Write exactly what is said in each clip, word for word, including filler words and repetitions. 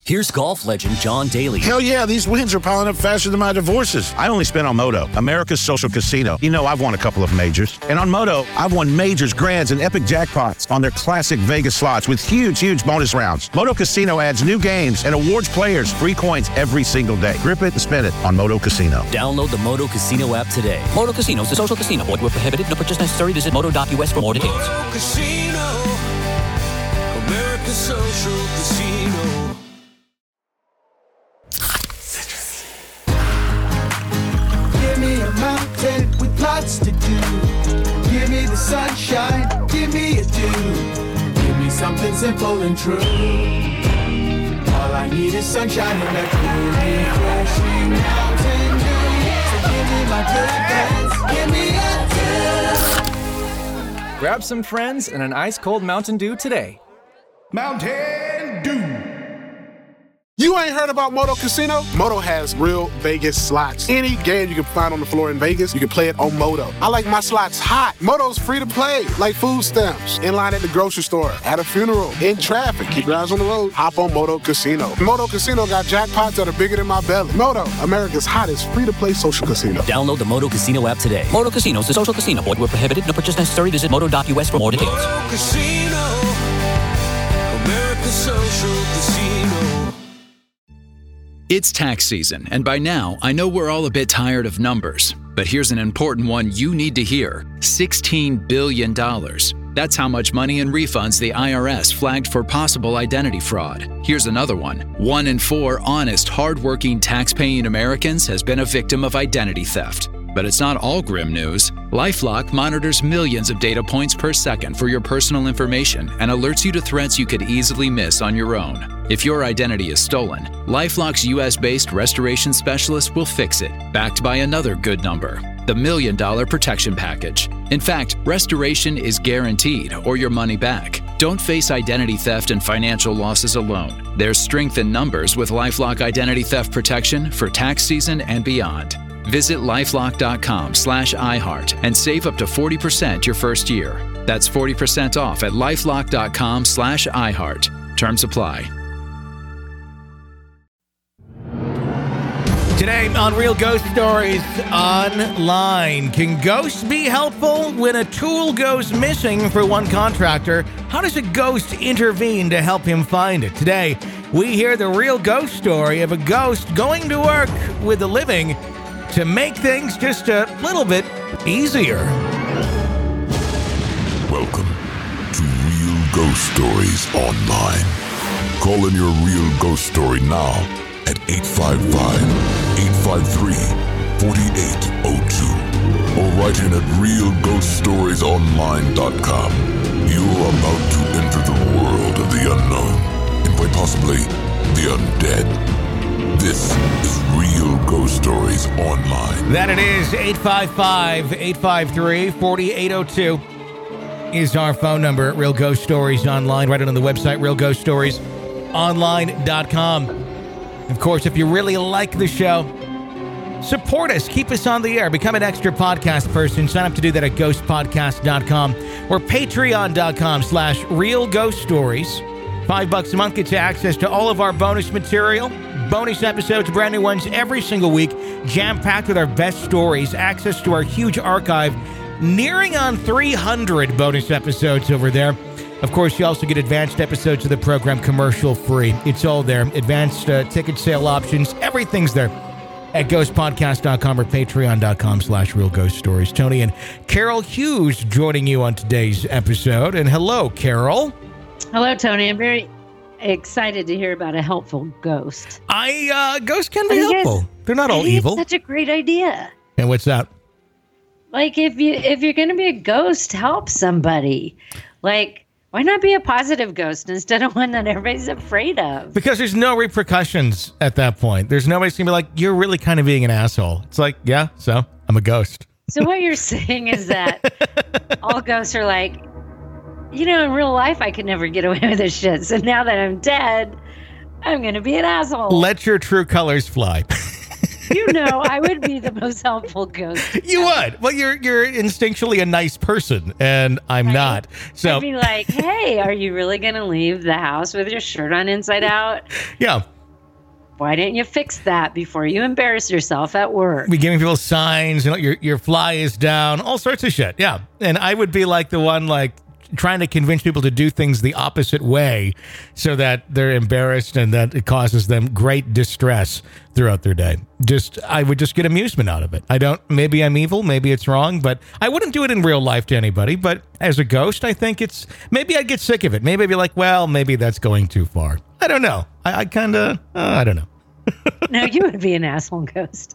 Here's golf legend John Daly. Hell yeah, these wins are piling up faster than my divorces. I only spent on Moto, America's social casino. You know, I've won a couple of majors. And on Moto, I've won majors, grands, and epic jackpots on their classic Vegas slots with huge, huge bonus rounds. Moto Casino adds new games and awards players free coins every single day. Grip it and spin it on Moto Casino. Download the Moto Casino app today. Moto Casino is a social casino. Void where prohibited. No purchase necessary. Visit moto dot u s for more details. Moto Casino, America's social casino. Give me a mountain with lots to do. Give me the sunshine, give me a dew. Give me something simple and true. All I need is sunshine and a cool, refreshing Mountain Dew. So give me my good friends, give me a dew. Grab some friends and an ice-cold Mountain Dew today. Mountain Dew. You ain't heard about Moto Casino? Moto has real Vegas slots. Any game you can find on the floor in Vegas, you can play it on Moto. I like my slots hot. Moto's free to play, like food stamps. In line at the grocery store, at a funeral, in traffic. Keep your eyes on the road. Hop on Moto Casino. Moto Casino got jackpots that are bigger than my belly. Moto, America's hottest free-to-play social casino. Download the Moto Casino app today. Moto Casino is a social casino. Void where prohibited. No purchase necessary. Visit moto dot u s for more details. Moto Casino, America's social casino. It's tax season, and by now, I know we're all a bit tired of numbers. But here's an important one you need to hear. sixteen billion dollars. That's how much money in refunds the I R S flagged for possible identity fraud. Here's another one. One in four honest, hardworking, tax-paying Americans has been a victim of identity theft. But it's not all grim news. LifeLock monitors millions of data points per second for your personal information and alerts you to threats you could easily miss on your own. If your identity is stolen, LifeLock's U S-based restoration specialist will fix it, backed by another good number, the Million Dollar Protection Package. In fact, restoration is guaranteed or your money back. Don't face identity theft and financial losses alone. There's strength in numbers with LifeLock Identity Theft Protection for tax season and beyond. Visit lifelock dot com slash iHeart and save up to forty percent your first year. That's forty percent off at lifelock dot com slash iHeart. Terms apply. Today on Real Ghost Stories Online, can ghosts be helpful when a tool goes missing for one contractor? How does a ghost intervene to help him find it? Today, we hear the real ghost story of a ghost going to work with the living to make things just a little bit easier. Welcome to Real Ghost Stories Online. Call in your real ghost story now at eight five five, eight five three, four eight zero two or write in at real ghost stories online dot com. You're about to enter the world of the unknown and quite possibly the undead. This is Real Ghost Stories Online. That it is. eight five five, eight five three, four eight zero two is our phone number at Real Ghost Stories Online. Right on the website, real ghost stories online dot com. Of course, if you really like the show, support us. Keep us on the air. Become an extra podcast person. Sign up to do that at ghost podcast dot com or patreon dot com slash real ghost stories. Five bucks a month gets you access to all of our bonus material. Bonus episodes, brand new ones every single week, jam-packed with our best stories, access to our huge archive, nearing on three hundred bonus episodes over there. Of course, you also get advanced episodes of the program commercial-free. It's all there. Advanced uh, ticket sale options, everything's there at ghost podcast dot com or patreon dot com slash real ghost stories. Tony and Carol Hughes joining you on today's episode. And hello, Carol. Hello, Tony. I'm very excited to hear about a helpful ghost. I uh, ghosts can be helpful. Guys, They're not all evil. It's such a great idea. And what's that? Like if you if you're going to be a ghost, help somebody. Like why not be a positive ghost instead of one that everybody's afraid of? Because there's no repercussions at that point. There's nobody's going to be like, you're really kind of being an asshole. It's like, yeah, so I'm a ghost. So what you're saying is that all ghosts are like, you know, in real life, I could never get away with this shit. So now that I'm dead, I'm going to be an asshole. Let your true colors fly. You know, I would be the most helpful ghost. You would. Well, you're you're instinctually a nice person, and I'm right? not. So I'd be like, hey, are you really going to leave the house with your shirt on inside out? Yeah. Why didn't you fix that before you embarrass yourself at work? Be giving people signs, you know, your your fly is down, all sorts of shit. Yeah. And I would be like the one like trying to convince people to do things the opposite way so that they're embarrassed and that it causes them great distress throughout their day. Just, I would just get amusement out of it. I don't, maybe I'm evil, maybe it's wrong, but I wouldn't do it in real life to anybody. But as a ghost, I think it's, maybe I'd get sick of it. Maybe I'd be like, well, maybe that's going too far. I don't know. I, I kind of, uh, I don't know. No, you would be an asshole ghost.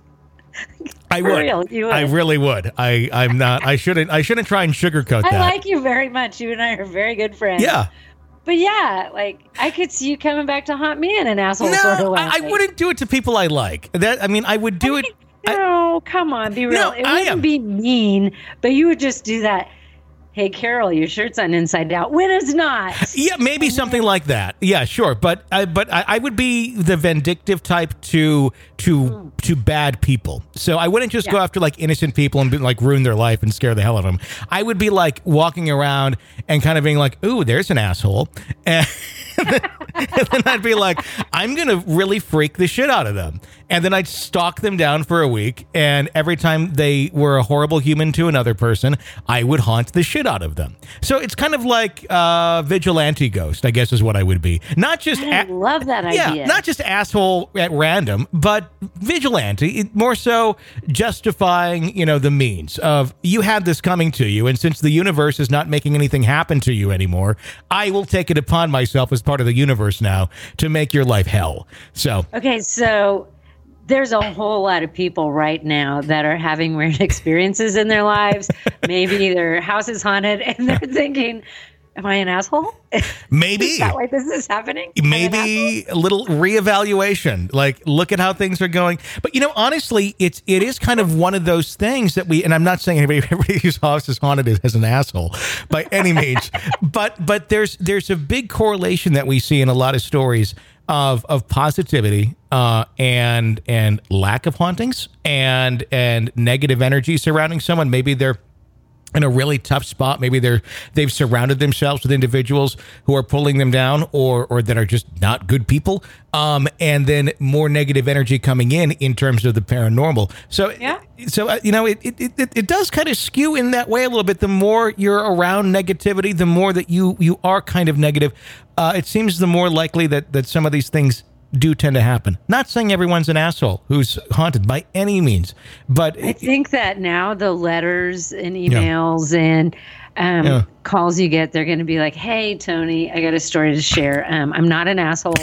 I For would. real, you would. I really would. I, I'm not, I shouldn't, I shouldn't try and sugarcoat I that. like you very much. You and I are very good friends. Yeah. But yeah, like I could see you coming back to haunt me in an asshole No, sort of way. I, I wouldn't do it to people I like. That, I mean, I would do I it. mean, no, come on, be real. No, it I wouldn't am. be mean, but you would just do that. Hey, Carol, your shirt's on inside out. When it's not. Yeah, maybe something like that. Yeah, sure. But I, but I, I would be the vindictive type to to to bad people. So I wouldn't just go Yeah. after like innocent people and be, like ruin their life and scare the hell out of them. I would be like walking around and kind of being like, "Ooh, there's an asshole," and then, and then I'd be like, "I'm gonna really freak the shit out of them." And then I'd stalk them down for a week, and every time they were a horrible human to another person, I would haunt the shit out of them. So it's kind of like uh, vigilante ghost, I guess, is what I would be. Not just I a- love that yeah, idea. not just asshole at random, but vigilante. It, more so justifying, you know, the means of you had this coming to you, and since the universe is not making anything happen to you anymore, I will take it upon myself as part of the universe now to make your life hell. So Okay, so there's a whole lot of people right now that are having weird experiences in their lives. Maybe their house is haunted and they're thinking, am I an asshole? maybe. Is that why this is happening? Am I an Maybe a little reevaluation, like look at how things are going. But you know, honestly, it's it is kind of one of those things that we, and I'm not saying anybody, everybody whose house is haunted is, is an asshole by any means, but but there's there's a big correlation that we see in a lot of stories of of positivity uh, and and lack of hauntings and and negative energy surrounding someone. Maybe they're in a really tough spot. Maybe they're they've surrounded themselves with individuals who are pulling them down, or or that are just not good people. Um, and then more negative energy coming in in terms of the paranormal. So Yeah. So uh, you know, it it, it it does kind of skew in that way a little bit. The more you're around negativity, the more that you you are kind of negative. Uh, it seems the more likely that that some of these things do tend to happen. Not saying everyone's an asshole who's haunted by any means, but I think that now the letters and emails and um, Yeah. calls you get, they're going to be like, hey, Tony, I got a story to share. Um, I'm not an asshole,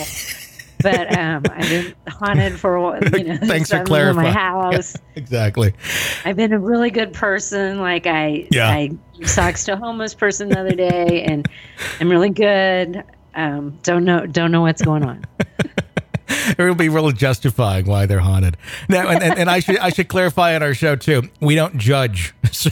but um, I've been haunted for, you know, Thanks for in clarifying. my house. exactly. I've been a really good person. Like I, Yeah. I socks to a homeless person the other day, and I'm really good. Um, don't know, don't know what's going on. It will be really justifying why they're haunted. Now, and, and, and I should I should clarify on our show too. We don't judge. So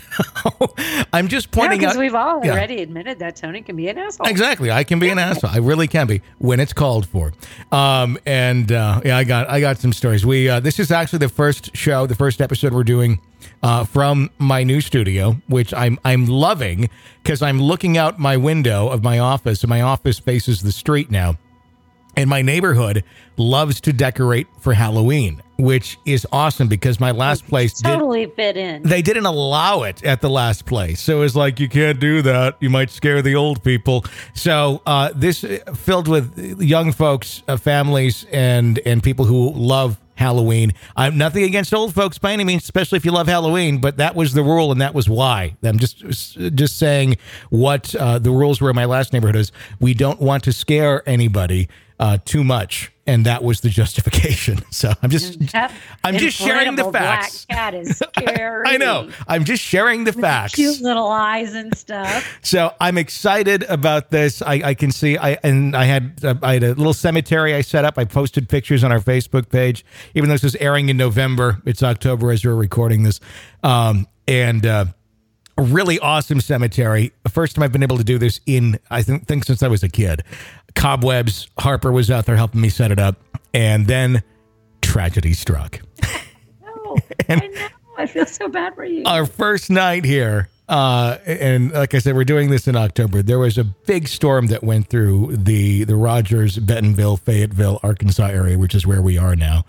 I'm just pointing Because out. we've all Yeah. already admitted that Tony can be an asshole. Exactly, I can be an asshole. I really can be when it's called for. Um, and uh, yeah, I got I got some stories. We uh, this is actually the first show, the first episode we're doing uh, from my new studio, which I'm I'm loving because I'm looking out my window of my office, and my office faces the street now. And my neighborhood loves to decorate for Halloween, which is awesome because my last place did, Totally fit in. they didn't allow it at the last place. So it was like, you can't do that. You might scare the old people. So uh, this uh, filled with young folks, uh, families, and and people who love Halloween. I'm nothing against old folks by any means, especially if you love Halloween, but that was the rule and that was why. I'm just just saying what uh, the rules were in my last neighborhood is we don't want to scare anybody uh, too much. And that was the justification. So I'm just, That I'm just sharing the inflatable facts. Black cat is scary. I know. I'm just sharing the facts. Cute little eyes and stuff. So I'm excited about this. I, I can see. I and I had uh, I had a little cemetery I set up. I posted pictures on our Facebook page. Even though this is airing in November, it's October as we're recording this. Um, and uh, a really awesome cemetery. The first time I've been able to do this in I think, think since I was a kid. Cobwebs. Harper was out there helping me set it up, and then tragedy struck. No, I know. I feel so bad for you. Our first night here, Uh, and like I said, we're doing this in October. There was a big storm that went through the, the Rogers, Bentonville, Fayetteville, Arkansas area, which is where we are now.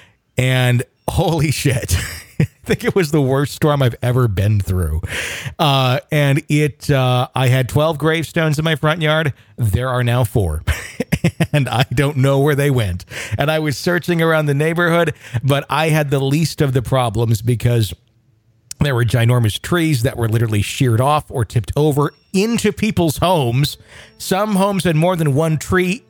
And holy shit. I think it was the worst storm I've ever been through. Uh, and it, uh, I had twelve gravestones in my front yard. There are now four. And I don't know where they went. And I was searching around the neighborhood, but I had the least of the problems because there were ginormous trees that were literally sheared off or tipped over into people's homes. Some homes had more than one tree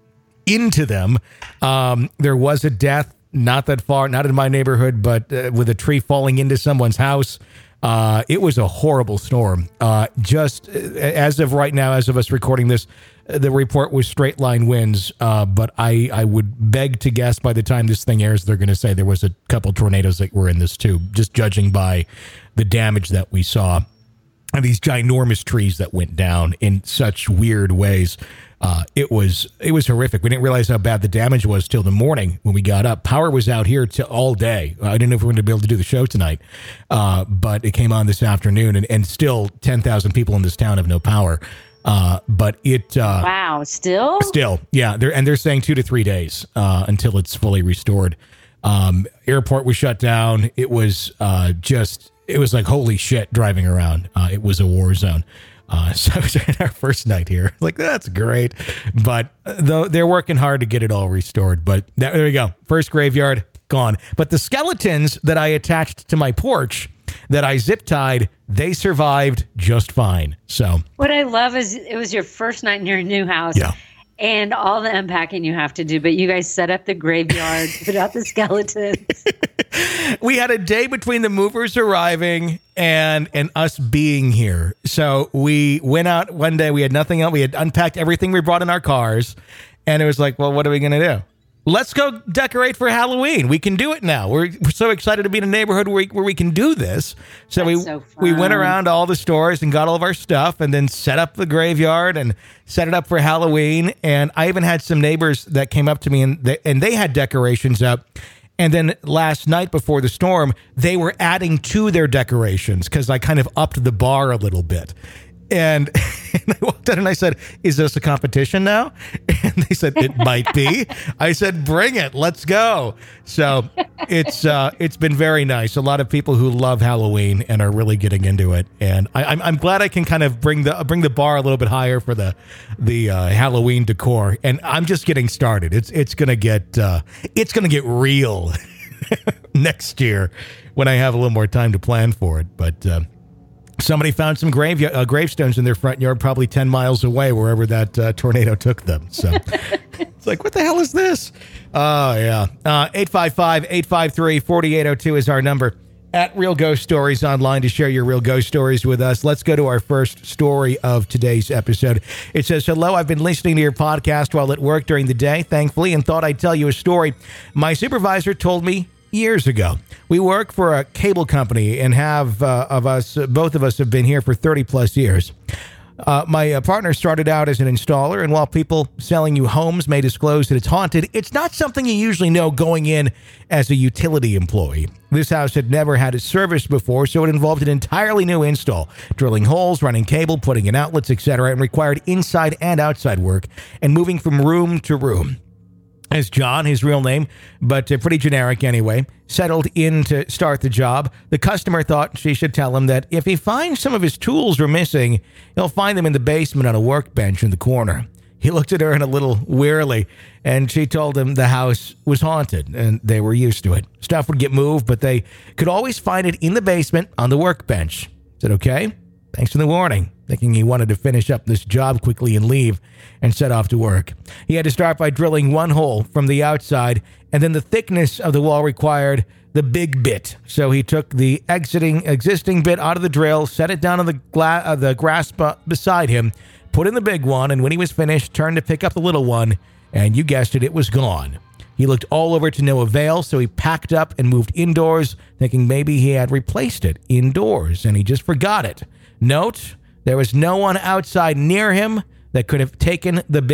into them. Um, there was a death not that far, not in my neighborhood, but uh, with a tree falling into someone's house. Uh, it was a horrible storm. Uh, just as of right now, as of us recording this, the report was straight line winds. Uh, but I, I would beg to guess by the time this thing airs, they're going to say there was a couple tornadoes that were in this too, just judging by the damage that we saw and these ginormous trees that went down in such weird ways. Uh, it was it was horrific. We didn't realize how bad the damage was till the morning when we got up. Power was out here till all day. I didn't know if we were going to be able to do the show tonight, uh, but it came on this afternoon, and, and still ten thousand people in this town have no power. Uh, but it uh, wow, still still yeah. They're and they're saying two to three days uh, until it's fully restored. Um, airport was shut down. It was uh, just it was like holy shit driving around. Uh, it was a war zone. Uh, so it was our first night here. Like, that's great. But though they're working hard to get it all restored. But that, there we go. First graveyard gone. But the skeletons that I attached to my porch that I zip tied, they survived just fine. So what I love is it was your first night in your new house. Yeah. And all the unpacking you have to do, but you guys set up the graveyard, put out the skeletons. We had a day between the movers arriving and and us being here. So we went out one day. We had nothing else. We had unpacked everything we brought in our cars. And it was like, well, what are we going to do? Let's go decorate for Halloween. We can do it now. We're, we're so excited to be in a neighborhood where we, where we can do this. So That's we so we fun. went around all the stores and got all of our stuff and then set up the graveyard and set it up for Halloween. And I even had some neighbors that came up to me and they, and they had decorations up. And then last night before the storm, they were adding to their decorations because I kind of upped the bar a little bit. And, and I walked in and I said, is this a competition now? And they said, it might be. I said, bring it. Let's go. So it's uh, it's been very nice. A lot of people who love Halloween and are really getting into it. And I, I'm I'm glad I can kind of bring the bring the bar a little bit higher for the the uh, Halloween decor. And I'm just getting started. It's it's gonna get uh, it's gonna get real next year when I have a little more time to plan for it. But uh, somebody found some grave uh, gravestones in their front yard, probably ten miles away, wherever that uh, tornado took them. So it's like, what the hell is this? Oh, yeah. Uh, eight five five, eight five three, four eight zero two is our number. At Real Ghost Stories online to share your real ghost stories with us. Let's go to our first story of today's episode. It says, hello, I've been listening to your podcast while at work during the day, thankfully, and thought I'd tell you a story. My supervisor told me years ago. We work for a cable company and have uh, of us, uh, both of us have been here for thirty plus years. Uh, my uh, partner started out as an installer, and while people selling you homes may disclose that it's haunted, it's not something you usually know going in as a utility employee. This house had never had it serviced before, so it involved an entirely new install, drilling holes, running cable, putting in outlets, et cetera, and required inside and outside work and moving from room to room. As John, his real name, but uh, pretty generic anyway, settled in to start the job, the customer thought she should tell him that if he finds some of his tools are missing, he'll find them in the basement on a workbench in the corner. He looked at her in a little wearily, and she told him the house was haunted, and they were used to it. Stuff would get moved, but they could always find it in the basement on the workbench. I said, okay, thanks for the warning, thinking he wanted to finish up this job quickly and leave, and set off to work. He had to start by drilling one hole from the outside, and then the thickness of the wall required the big bit. So he took the exiting existing bit out of the drill, set it down on the, gla- uh, the grass b- beside him, put in the big one, and when he was finished, turned to pick up the little one, and you guessed it, it was gone. He looked all over to no avail, so he packed up and moved indoors, thinking maybe he had replaced it indoors, and he just forgot it. Note, there was no one outside near him that could have taken the bit.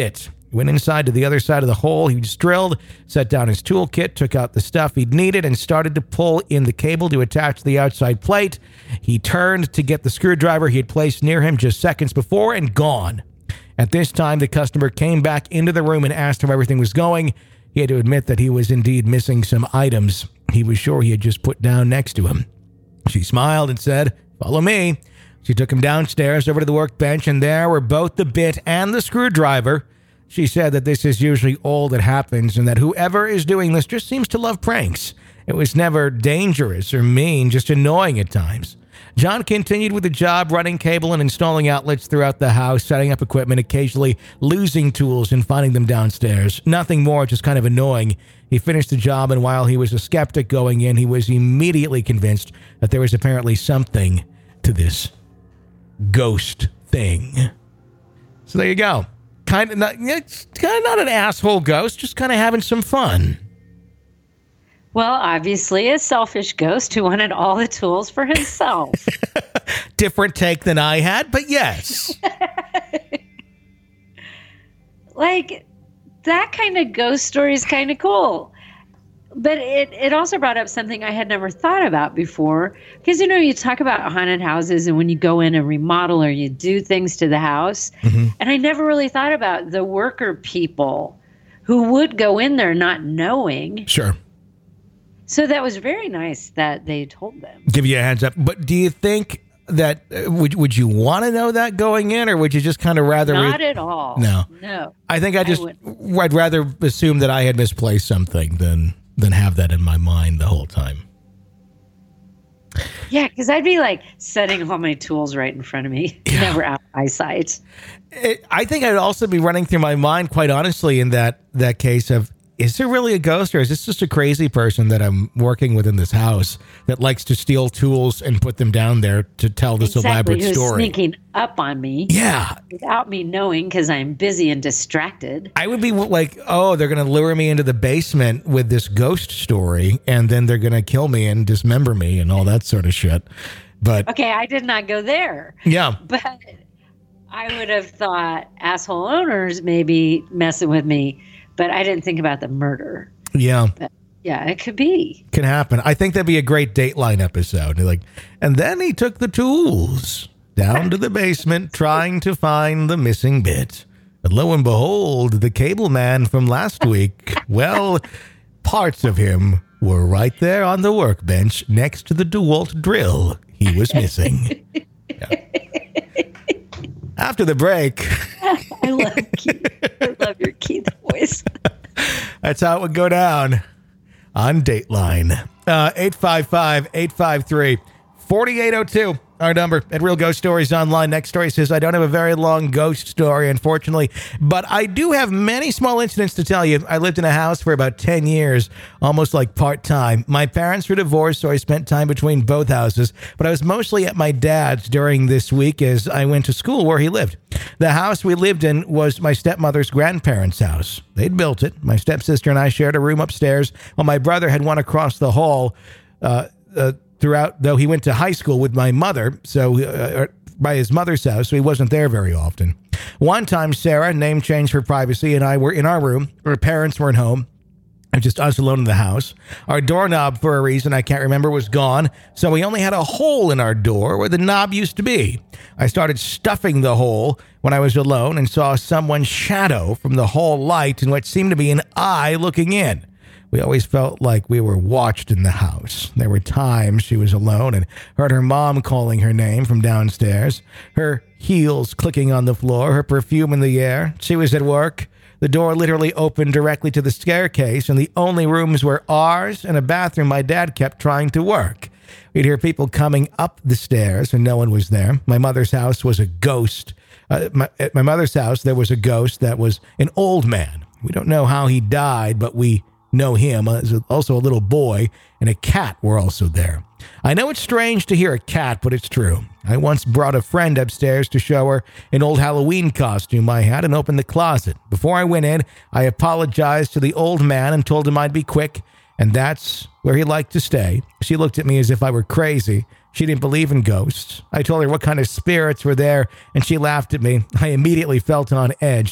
He went inside to the other side of the hole. He just drilled, set down his toolkit, took out the stuff he'd needed, and started to pull in the cable to attach to the outside plate. He turned to get the screwdriver he had placed near him just seconds before and gone. At this time, the customer came back into the room and asked how everything was going. He had to admit that he was indeed missing some items he was sure he had just put down next to him. She smiled and said, "Follow me." She took him downstairs over to the workbench, and there were both the bit and the screwdriver. She said that this is usually all that happens and that whoever is doing this just seems to love pranks. It was never dangerous or mean, just annoying at times. John continued with the job, running cable and installing outlets throughout the house, setting up equipment, occasionally losing tools and finding them downstairs. Nothing more, just kind of annoying. He finished the job, and while he was a skeptic going in, he was immediately convinced that there was apparently something to this ghost thing. So there you go. Kind of not, it's kind of not an asshole ghost, just kind of having some fun. Well, obviously a selfish ghost who wanted all the tools for himself. Different take than I had, but yes. Like, that kind of ghost story is kind of cool. But it, it also brought up something I had never thought about before. Because, you know, you talk about haunted houses and when you go in and remodel or you do things to the house. Mm-hmm. And I never really thought about the worker people who would go in there not knowing. Sure. So that was very nice that they told them. Give you a heads up. But do you think that, uh, would would you want to know that going in, or would you just kind of rather... Not re- at all. No. No. I think I just, I I'd rather assume that I had misplaced something than, than have that in my mind the whole time. Yeah, because I'd be like setting all my tools right in front of me. Yeah. Never out of eyesight. It, I think I'd also be running through my mind, quite honestly, in that, that case of, is there really a ghost, or is this just a crazy person that I'm working with in this house that likes to steal tools and put them down there to tell this exactly, elaborate who's story? Sneaking up on me. Yeah. Without me knowing because I'm busy and distracted. I would be like, oh, they're going to lure me into the basement with this ghost story, and then they're going to kill me and dismember me and all that sort of shit. But okay, I did not go there. Yeah. But I would have thought asshole owners maybe messing with me. But I didn't think about the murder. Yeah. But yeah, it could be. Can happen. I think that'd be a great Dateline episode. Like, and then he took the tools down to the basement trying to find the missing bit. And lo and behold, the cable man from last week, well, parts of him were right there on the workbench next to the DeWalt drill he was missing. Yeah. After the break. I love Keith. I love your Keith voice. That's how it would go down on Dateline. Uh, eight five five, eight five three, four eight zero two. Our number at Real Ghost Stories Online. Next story says, I don't have a very long ghost story, unfortunately, but I do have many small incidents to tell you. I lived in a house for about ten years, almost like part-time. My parents were divorced, so I spent time between both houses, but I was mostly at my dad's during this week as I went to school where he lived. The house we lived in was my stepmother's grandparents' house. They'd built it. My stepsister and I shared a room upstairs, while my brother had one across the hall, uh, uh, throughout, though he went to high school with my mother, so uh, by his mother's house, so he wasn't there very often. One time, Sarah, name change for privacy, and I were in our room. Her parents weren't home. It was just us alone in the house. Our doorknob, for a reason I can't remember, was gone, so we only had a hole in our door where the knob used to be. I started stuffing the hole when I was alone and saw someone's shadow from the hall light in what seemed to be an eye looking in. We always felt like we were watched in the house. There were times she was alone and heard her mom calling her name from downstairs, her heels clicking on the floor, her perfume in the air. She was at work. The door literally opened directly to the staircase, and the only rooms were ours and a bathroom my dad kept trying to work. We'd hear people coming up the stairs, and no one was there. My mother's house was a ghost. Uh, my, at my mother's house, there was a ghost that was an old man. We don't know how he died, but we know him. Also a little boy and a cat were also there. I know it's strange to hear a cat, but it's true. I once brought a friend upstairs to show her an old Halloween costume I had and opened the closet. Before I went in, I apologized to the old man and told him I'd be quick, and that's where he liked to stay. She looked at me as if I were crazy. She didn't believe in ghosts. I told her what kind of spirits were there, and she laughed at me. I immediately felt on edge.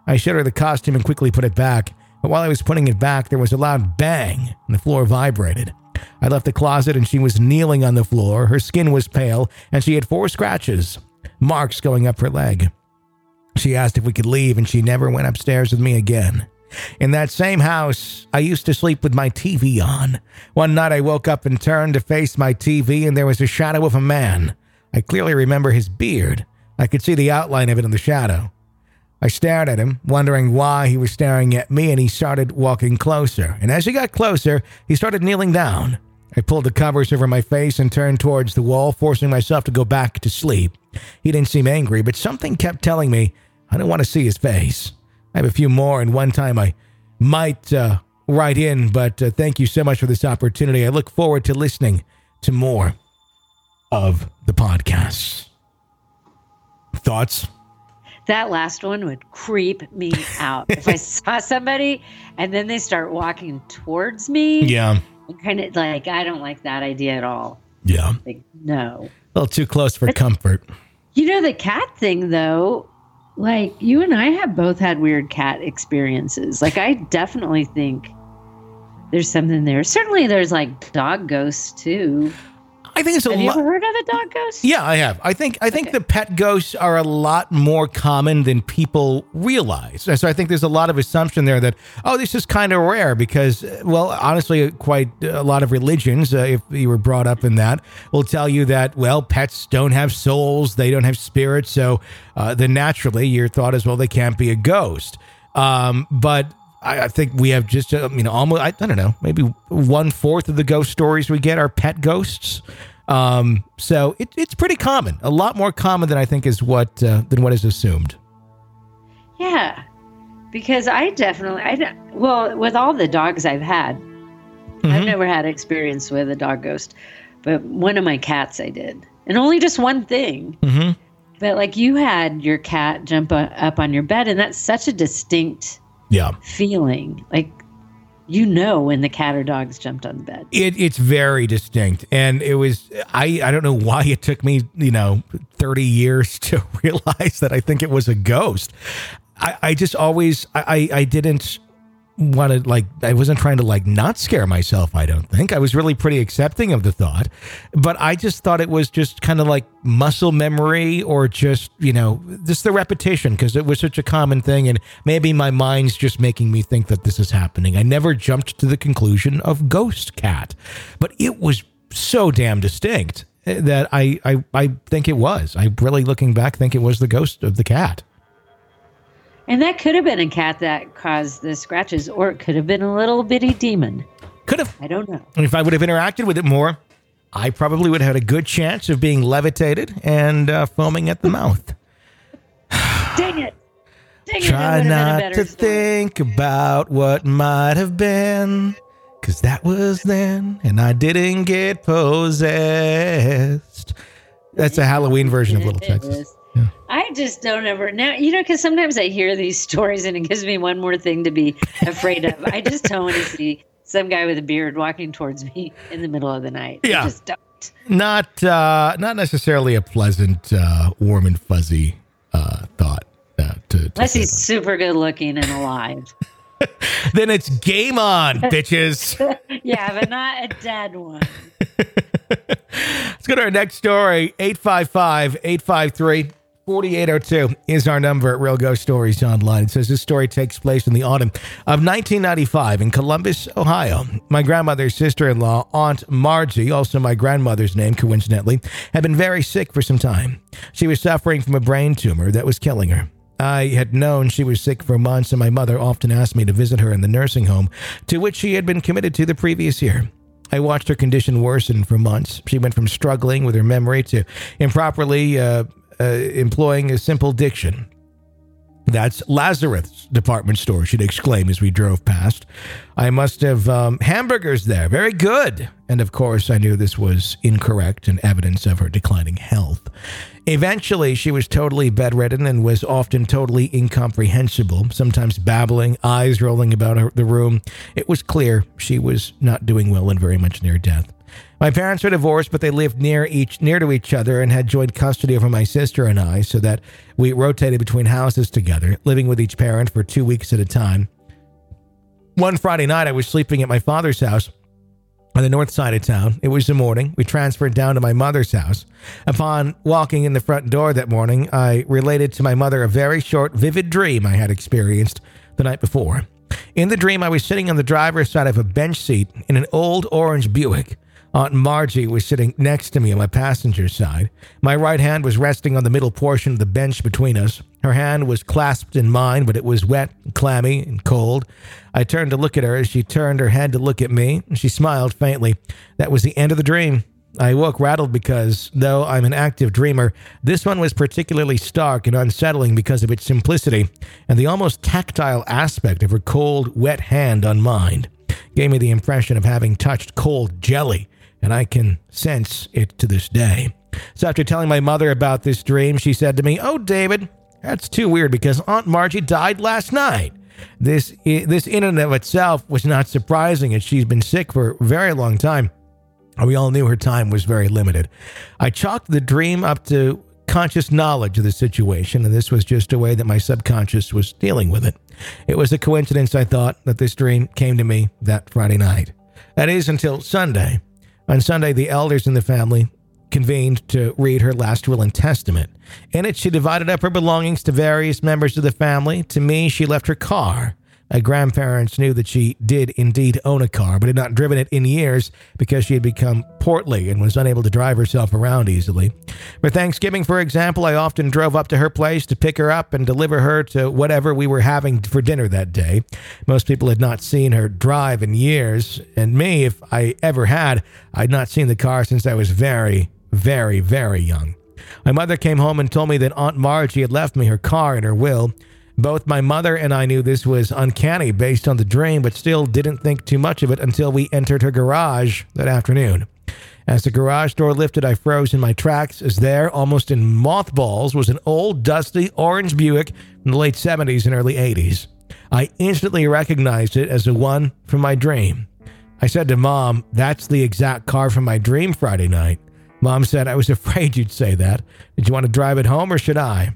I showed her the costume and quickly put it back. But while I was putting it back, there was a loud bang and the floor vibrated. I left the closet and she was kneeling on the floor. Her skin was pale and she had four scratches, marks going up her leg. She asked if we could leave and she never went upstairs with me again. In that same house, I used to sleep with my T V on. One night I woke up and turned to face my T V and there was a shadow of a man. I clearly remember his beard. I could see the outline of it in the shadow. I stared at him, wondering why he was staring at me, and he started walking closer. And as he got closer, he started kneeling down. I pulled the covers over my face and turned towards the wall, forcing myself to go back to sleep. He didn't seem angry, but something kept telling me I didn't want to see his face. I have a few more, and one time I might uh, write in, but uh, thank you so much for this opportunity. I look forward to listening to more of the podcasts. Thoughts? That last one would creep me out. If I saw somebody and then they start walking towards me. Yeah. Kind of like, I don't like that idea at all. Yeah. Like, no. A little too close for but, comfort. You know, the cat thing, though, like, you and I have both had weird cat experiences. Like, I definitely think there's something there. Certainly there's, like, dog ghosts, too. I think it's a lot. Have lo- you ever heard of a dog ghost? Yeah, I have. I think I think okay. the pet ghosts are a lot more common than people realize. So I think there's a lot of assumption there that, oh, this is kind of rare because, well, honestly, quite a lot of religions, uh, if you were brought up in that, will tell you that, well, pets don't have souls, they don't have spirits, so uh, then naturally your thought is, well, they can't be a ghost. Um, but I, I think we have just, uh, you know, almost, I, I don't know, maybe one fourth of the ghost stories we get are pet ghosts. Um, so it, it's pretty common, a lot more common than I think is what, uh, than what is assumed. Yeah, because I definitely, I well, with all the dogs I've had, mm-hmm. I've never had experience with a dog ghost, but one of my cats I did, and only just one thing. Mm-hmm. But like you had your cat jump up on your bed, and that's such a distinct yeah. feeling. Like, you know when the cat or dog's jumped on the bed. It, it's very distinct. And it was, I, I don't know why it took me, you know, thirty years to realize that I think it was a ghost. I, I just always, I, I didn't want to, like, I wasn't trying to, like, not scare myself, I don't think. I was really pretty accepting of the thought. But I just thought it was just kind of like muscle memory or just, you know, just the repetition because it was such a common thing. And maybe my mind's just making me think that this is happening. I never jumped to the conclusion of ghost cat. But it was so damn distinct that I, I, I think it was. I really, looking back, think it was the ghost of the cat. And that could have been a cat that caused the scratches, or it could have been a little bitty demon. Could have. I don't know. And if I would have interacted with it more, I probably would have had a good chance of being levitated and uh, foaming at the mouth. Dang it. Dang Try it, not to story. think about what might have been, because that was then, and I didn't get possessed. That's a Halloween version of Little Texas. Yeah. I just don't ever now, you know, because sometimes I hear these stories and it gives me one more thing to be afraid of. I just don't want to see some guy with a beard walking towards me in the middle of the night. Yeah. I just don't. Not, uh, not necessarily a pleasant, uh, warm and fuzzy uh, thought. Uh, to, to Unless he's super good looking and alive. Then it's game on, bitches. Yeah, but not a dead one. Let's go to our next story. eight five five, eight five three, four eight zero two is our number at Real Ghost Stories Online. It says this story takes place in the autumn of nineteen ninety-five in Columbus, Ohio. My grandmother's sister-in-law, Aunt Margie, also my grandmother's name, coincidentally, had been very sick for some time. She was suffering from a brain tumor that was killing her. I had known she was sick for months, and my mother often asked me to visit her in the nursing home to which she had been committed to the previous year. I watched her condition worsen for months. She went from struggling with her memory to improperly uh, uh, employing a simple diction. That's Lazarus department store, she'd exclaim as we drove past. I must have um, hamburgers there. Very good. And of course, I knew this was incorrect and evidence of her declining health. Eventually, she was totally bedridden and was often totally incomprehensible, sometimes babbling, eyes rolling about her, the room. It was clear she was not doing well and very much near death. My parents were divorced, but they lived near each near to each other and had joint custody over my sister and I, so that we rotated between houses together, living with each parent for two weeks at a time. One Friday night, I was sleeping at my father's house on the north side of town. It was the morning. We transferred down to my mother's house. Upon walking in the front door that morning, I related to my mother a very short, vivid dream I had experienced the night before. In the dream, I was sitting on the driver's side of a bench seat in an old orange Buick. Aunt Margie was sitting next to me on my passenger side. My right hand was resting on the middle portion of the bench between us. Her hand was clasped in mine, but it was wet, and clammy, and cold. I turned to look at her as she turned her head to look at me, and she smiled faintly. That was the end of the dream. I woke rattled because, though I'm an active dreamer, this one was particularly stark and unsettling because of its simplicity and the almost tactile aspect of her cold, wet hand on mine. Gave me the impression of having touched cold jelly, and I can sense it to this day. So after telling my mother about this dream, she said to me, "Oh, David, that's too weird because Aunt Margie died last night." This, this in and of itself was not surprising, as she's been sick for a very long time. We all knew her time was very limited. I chalked the dream up to conscious knowledge of the situation, and this was just a way that my subconscious was dealing with it. It was a coincidence, I thought, that this dream came to me that Friday night. That is, until Sunday. On Sunday, the elders in the family convened to read her last will and testament. In it, she divided up her belongings to various members of the family. To me, she left her car. My grandparents knew that she did indeed own a car, but had not driven it in years because she had become portly and was unable to drive herself around easily. For Thanksgiving, for example, I often drove up to her place to pick her up and deliver her to whatever we were having for dinner that day. Most people had not seen her drive in years, and me, if I ever had, I'd not seen the car since I was very, very, very young. My mother came home and told me that Aunt Margie had left me her car in her will. Both my mother and I knew this was uncanny based on the dream, but still didn't think too much of it until we entered her garage that afternoon. As the garage door lifted, I froze in my tracks, as there, almost in mothballs, was an old, dusty, orange Buick from the late seventies and early eighties. I instantly recognized it as the one from my dream. I said to Mom, "That's the exact car from my dream Friday night." Mom said, "I was afraid you'd say that. Did you want to drive it home, or should I?"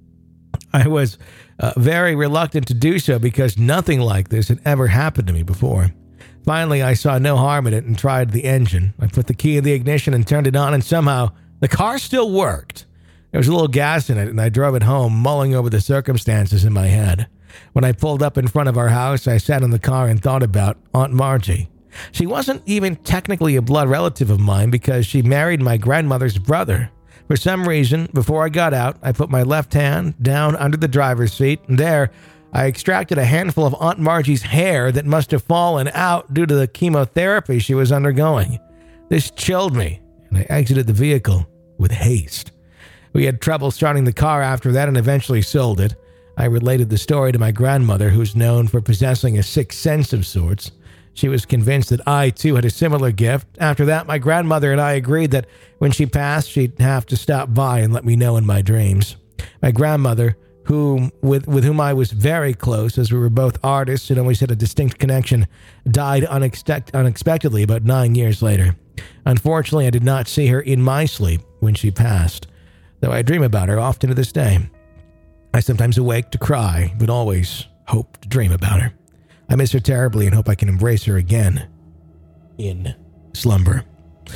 I was uh, very reluctant to do so because nothing like this had ever happened to me before. Finally, I saw no harm in it and tried the engine. I put the key in the ignition and turned it on, and somehow the car still worked. There was a little gas in it, and I drove it home, mulling over the circumstances in my head. When I pulled up in front of our house, I sat in the car and thought about Aunt Margie. She wasn't even technically a blood relative of mine because she married my grandmother's brother. For some reason, before I got out, I put my left hand down under the driver's seat, and there, I extracted a handful of Aunt Margie's hair that must have fallen out due to the chemotherapy she was undergoing. This chilled me, and I exited the vehicle with haste. We had trouble starting the car after that and eventually sold it. I related the story to my grandmother, who's known for possessing a sixth sense of sorts. She was convinced that I, too, had a similar gift. After that, my grandmother and I agreed that when she passed, she'd have to stop by and let me know in my dreams. My grandmother, whom, with, with whom I was very close, as we were both artists and always had a distinct connection, died unexpect- unexpectedly about nine years later. Unfortunately, I did not see her in my sleep when she passed, though I dream about her often to this day. I sometimes awake to cry, but always hope to dream about her. I miss her terribly and hope I can embrace her again in slumber.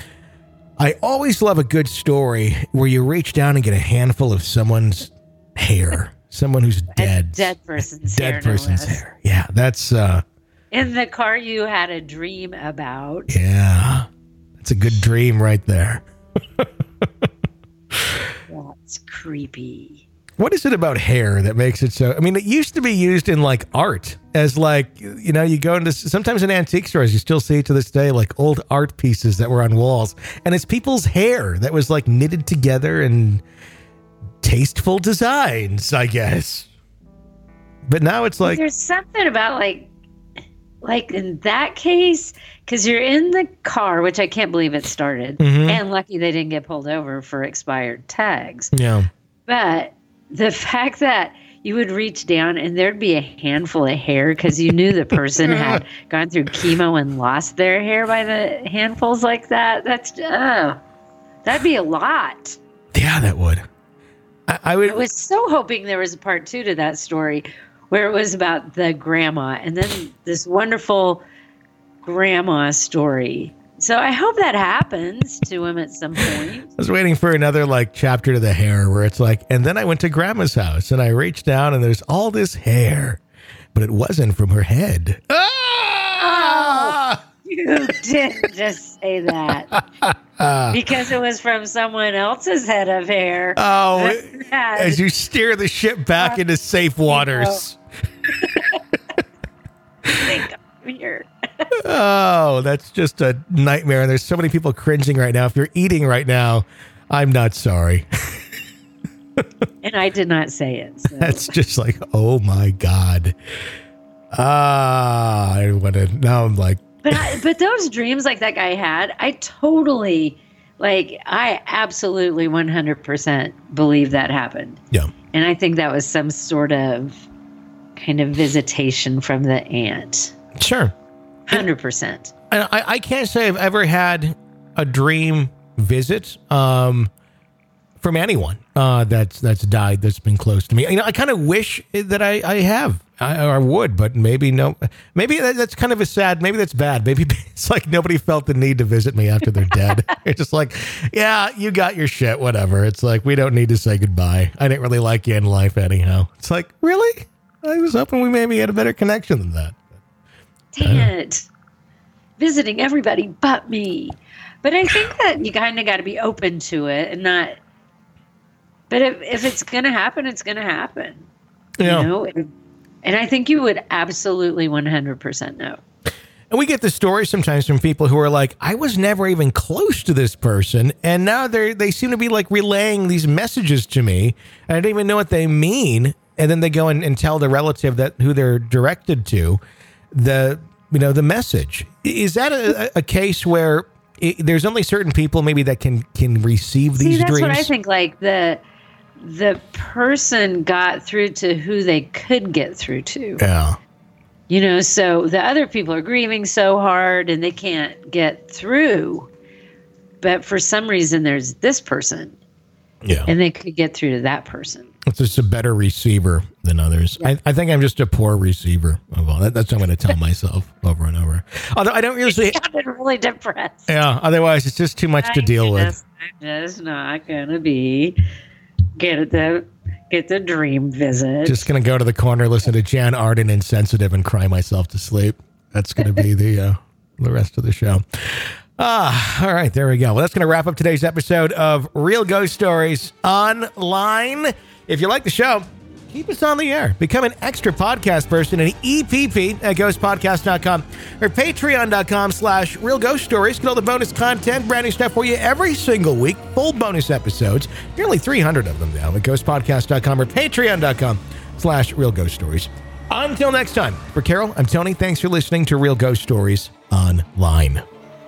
I always love a good story where you reach down and get a handful of someone's hair, someone who's dead. A dead person's dead hair. Dead person's no hair. Yeah, that's... Uh, in the car you had a dream about. Yeah, that's a good dream right there. That's creepy. What is it about hair that makes it so... I mean, it used to be used in, like, art as, like, you know, you go into... Sometimes in antique stores, you still see to this day, like, old art pieces that were on walls. And it's people's hair that was, like, knitted together and tasteful designs, I guess. But now it's like... There's something about, like... Like, in that case, because you're in the car, which I can't believe it started. Mm-hmm. And lucky they didn't get pulled over for expired tags. Yeah. But... the fact that you would reach down and there'd be a handful of hair because you knew the person had gone through chemo and lost their hair by the handfuls like that. That's, oh, that'd be a lot. Yeah, that would. I, I would. I was so hoping there was a part two to that story where it was about the grandma and then this wonderful grandma story. So I hope that happens to him at some point. I was waiting for another like chapter to the hair where it's like, and then I went to grandma's house and I reached down and there's all this hair, but it wasn't from her head. Ah! Oh, you didn't just say that because it was from someone else's head of hair. Oh, as you steer the ship back uh, into safe waters. Thank God you're Oh, that's just a nightmare. And there's so many people cringing right now. If you're eating right now, I'm not sorry. And I did not say it. So. That's just like, oh my God. Ah, I want to, now I'm like. But I, but those dreams like that guy had, I totally, like, I absolutely one hundred percent believe that happened. Yeah. And I think that was some sort of kind of visitation from the aunt. Sure. one hundred percent. I, I can't say I've ever had a dream visit um, from anyone uh, that's that's died that's been close to me. You know, I kind of wish that I, I have I, or would, but maybe no. Maybe that, that's kind of a sad. Maybe that's bad. Maybe it's like nobody felt the need to visit me after they're dead. It's just like, yeah, you got your shit, whatever. It's like we don't need to say goodbye. I didn't really like you in life anyhow. It's like, really? I was hoping we maybe had a better connection than that. Dang it. Visiting everybody but me. But I think that you kind of got to be open to it and not. But if, if it's going to happen, it's going to happen. Yeah. You know? And I think you would absolutely one hundred percent know. And we get the stories sometimes from people who are like, I was never even close to this person. And now they they seem to be like relaying these messages to me. And I don't even know what they mean. And then they go and, and tell the relative that who they're directed to the, you know, the message. Is that a, a case where it, there's only certain people maybe that can, can receive these See, that's dreams? what I think. Like the, the person got through to who they could get through to. Yeah. You know, so the other people are grieving so hard and they can't get through. But for some reason, there's this person. Yeah. And they could get through to that person. It's just a better receiver than others. Yeah. I, I think I'm just a poor receiver of all that. That's what I'm going to tell myself over and over. Although I don't usually. I've been really depressed. Yeah. Otherwise, it's just too much I to deal just, with. I'm just not going to be get the get the dream visit. Just going to go to the corner, listen to Jan Arden Insensitive, and cry myself to sleep. That's going to be the uh, the rest of the show. Ah, all right, there we go. Well, that's going to wrap up today's episode of Real Ghost Stories Online. If you like the show, keep us on the air. Become an extra podcast person at E P P at ghost podcast dot com or patreon.com slash real ghost stories. Get all the bonus content, brand new stuff for you every single week. Full bonus episodes, nearly three hundred of them now at ghost podcast dot com or patreon.com slash real ghost stories. Until next time, for Carol, I'm Tony. Thanks for listening to Real Ghost Stories Online.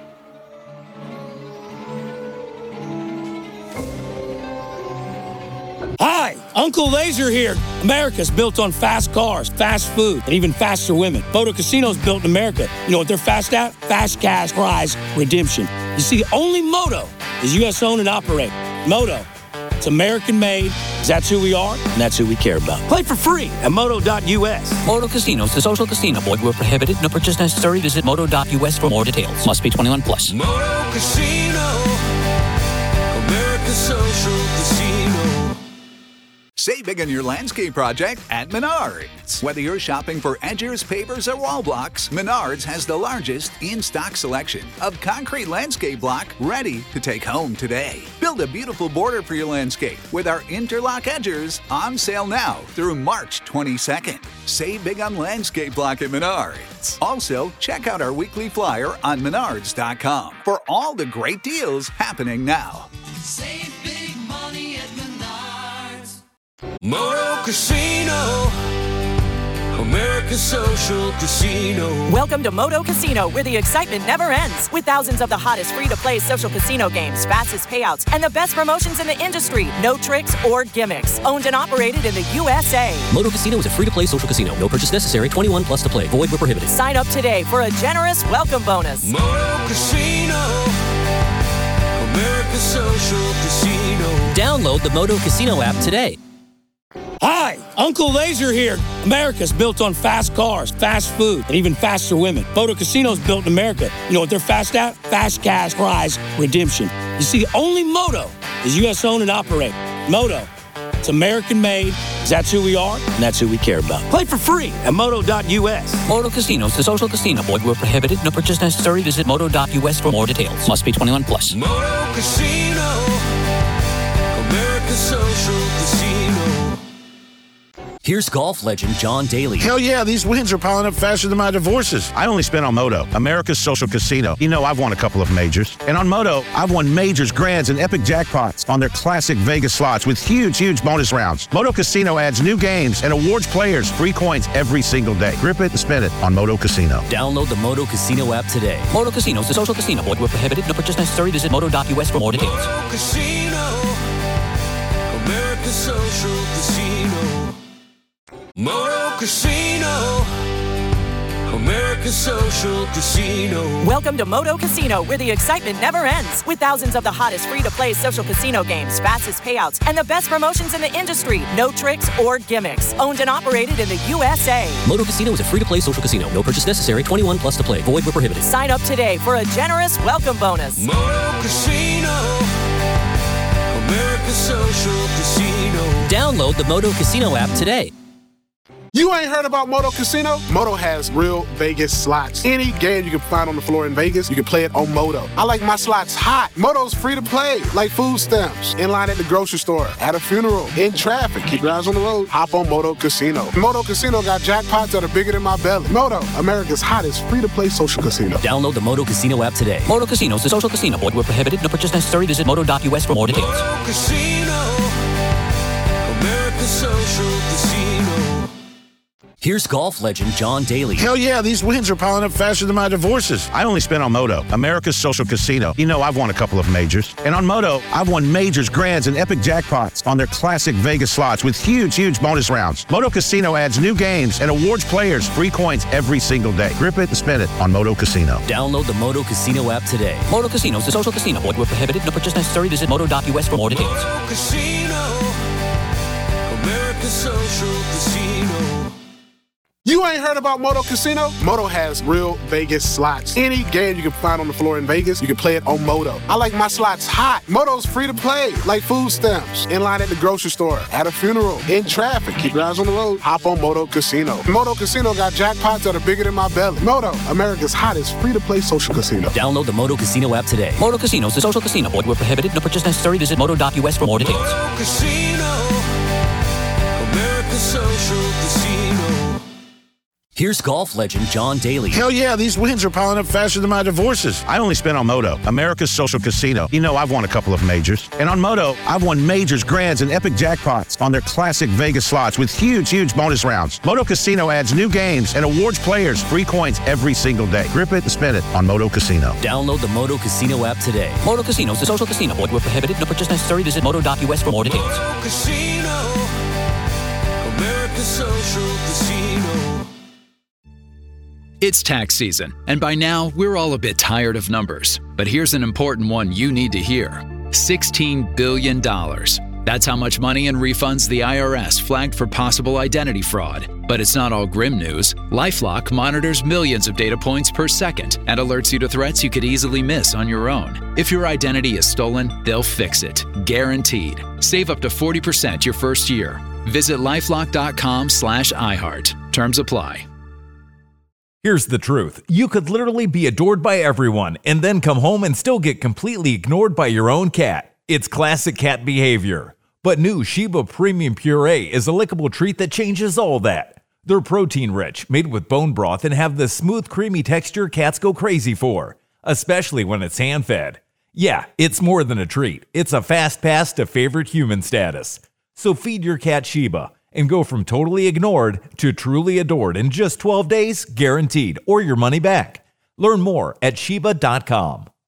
Hi, Uncle Laser here. America's built on fast cars, fast food, and even faster women. Moto Casino's built in America. You know what they're fast at? Fast cash prize redemption. You see, only Moto is U S owned and operated. Moto, it's American made, because that's who we are, and that's who we care about. Play for free at moto dot u s. Moto Casino is a social casino. Void where prohibited. No purchase necessary. Visit moto dot u s for more details. Must be twenty-one plus. Moto Casino, America's social casino. Save big on your landscape project at Menards. Whether you're shopping for edges, pavers, or wall blocks, Menards has the largest in-stock selection of concrete landscape block ready to take home today. Build a beautiful border for your landscape with our interlock edgers on sale now through March twenty-second. Save big on landscape block at Menards. Also, check out our weekly flyer on menards dot com for all the great deals happening now. Save big money at Menards. Moto Casino, America's Social Casino. Welcome to Moto Casino, where the excitement never ends. With thousands of the hottest free-to-play social casino games, fastest payouts, and the best promotions in the industry. No tricks or gimmicks. Owned and operated in the U S A. Moto Casino is a free-to-play social casino. No purchase necessary. twenty-one plus to play. Void where prohibited. Sign up today for a generous welcome bonus. Moto Casino. America's Social Casino. Download the Moto Casino app today. Hi, Uncle Laser here. America's built on fast cars, fast food, and even faster women. Moto Casino's built in America. You know what they're fast at? Fast cash prize redemption. You see, only Moto is U S owned and operated. Moto, it's American made. That's who we are, and that's who we care about. Play for free at moto dot U S. Moto Casino is a social casino. Void where prohibited. No purchase necessary. Visit moto dot U S for more details. Must be twenty-one plus. Moto Casino. America's Social Casino. Here's golf legend John Daly. Hell yeah, these wins are piling up faster than my divorces. I only spent on Moto, America's Social Casino. You know I've won a couple of majors. And on Moto, I've won majors, grands, and epic jackpots on their classic Vegas slots with huge, huge bonus rounds. Moto Casino adds new games and awards players free coins every single day. Grip it and spin it on Moto Casino. Download the Moto Casino app today. Moto Casino is a social casino. Void where prohibited. No purchase necessary. Visit moto dot U S for more details. Moto Casino. America's Social Casino. Moto Casino. America's Social Casino. Welcome to Moto Casino, where the excitement never ends. With thousands of the hottest free-to-play social casino games, fastest payouts, and the best promotions in the industry. No tricks or gimmicks. Owned and operated in the U S A. Moto Casino is a free-to-play social casino. No purchase necessary. twenty-one plus to play. Void where prohibited. Sign up today for a generous welcome bonus. Moto Casino. America's Social Casino. Download the Moto Casino app today. You ain't heard about Moto Casino? Moto has real Vegas slots. Any game you can find on the floor in Vegas, you can play it on Moto. I like my slots hot. Moto's free to play, like food stamps. In line at the grocery store, at a funeral, in traffic. Keep your eyes on the road. Hop on Moto Casino. Moto Casino got jackpots that are bigger than my belly. Moto, America's hottest free-to-play social casino. Download the Moto Casino app today. Moto Casino is a social casino. Void where prohibited. No purchase necessary. Visit moto dot U S for more details. Moto Casino. America's Social Casino. Here's golf legend John Daly. Hell yeah, these wins are piling up faster than my divorces. I only spent on Moto, America's Social Casino. You know I've won a couple of majors. And on Moto, I've won majors, grands, and epic jackpots on their classic Vegas slots with huge, huge bonus rounds. Moto Casino adds new games and awards players free coins every single day. Grip it and spin it on Moto Casino. Download the Moto Casino app today. Moto Casino is a social casino. Void where prohibited. No purchase necessary. Visit moto dot U S for more details. Moto Casino. America's Social Casino. You ain't heard about Moto Casino? Moto has real Vegas slots. Any game you can find on the floor in Vegas, you can play it on Moto. I like my slots hot. Moto's free to play, like food stamps. In line at the grocery store, at a funeral, in traffic. Keep your eyes on the road. Hop on Moto Casino. Moto Casino got jackpots that are bigger than my belly. Moto, America's hottest free-to-play social casino. Download the Moto Casino app today. Moto Casino is a social casino. Void where prohibited. No purchase necessary. Visit moto dot U S for more details. Moto Casino. America's Social Casino. Here's golf legend John Daly. Hell yeah, these wins are piling up faster than my divorces. I only spent on Moto, America's Social Casino. You know I've won a couple of majors. And on Moto, I've won majors, grands, and epic jackpots on their classic Vegas slots with huge, huge bonus rounds. Moto Casino adds new games and awards players free coins every single day. Grip it and spin it on Moto Casino. Download the Moto Casino app today. Moto Casino is a social casino. Void where prohibited. No purchase necessary. Visit moto dot U S for more details. Moto Casino. America's Social Casino. It's tax season, and by now, we're all a bit tired of numbers. But here's an important one you need to hear. sixteen billion dollars. That's how much money in refunds the I R S flagged for possible identity fraud. But it's not all grim news. LifeLock monitors millions of data points per second and alerts you to threats you could easily miss on your own. If your identity is stolen, they'll fix it. Guaranteed. Save up to forty percent your first year. Visit lifelock dot com slash iHeart. Terms apply. Here's the truth. You could literally be adored by everyone and then come home and still get completely ignored by your own cat. It's classic cat behavior. But new Sheba Premium Puree is a lickable treat that changes all that. They're protein-rich, made with bone broth, and have the smooth, creamy texture cats go crazy for, especially when it's hand-fed. Yeah, it's more than a treat. It's a fast pass to favorite human status. So feed your cat Sheba and go from totally ignored to truly adored in just twelve days, guaranteed, or your money back. Learn more at Sheba dot com.